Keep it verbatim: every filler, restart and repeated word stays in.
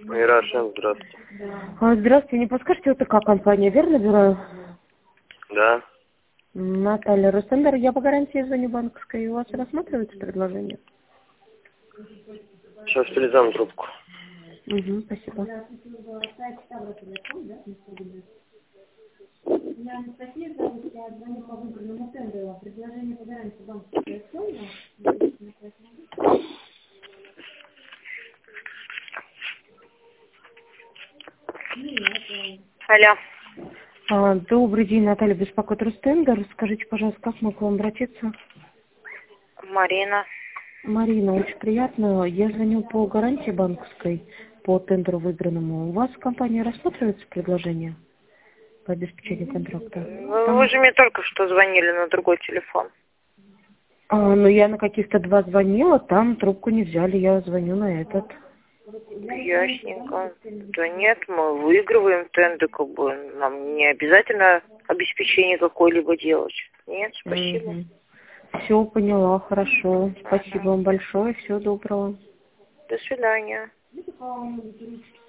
Ярошенко, здравствуйте. А, Здравствуйте, не подскажете, это какая компания, верно беру? Да. Наталья Рустендер, я по гарантии звоню банковской, у вас рассматривается предложение? Сейчас передам трубку. Угу, спасибо. Алло. А, добрый день, Наталья, беспокоит Рустендер. Скажите, пожалуйста, как могу к вам обратиться? Марина. Марина, очень приятно. Я звоню по гарантии банковской, по тендеру выигранному. У вас в компании рассматривается предложение по обеспечению контракта? Вы, Там... вы же мне только что звонили на другой телефон. А, ну, я на каких-то два звонила, там трубку не взяли, я звоню на этот. Ясненько. Да нет, мы выигрываем тендер, как бы нам не обязательно обеспечение какое-либо делать. Нет, спасибо. Угу. Все, поняла, хорошо. Спасибо вам большое, всего доброго. До свидания.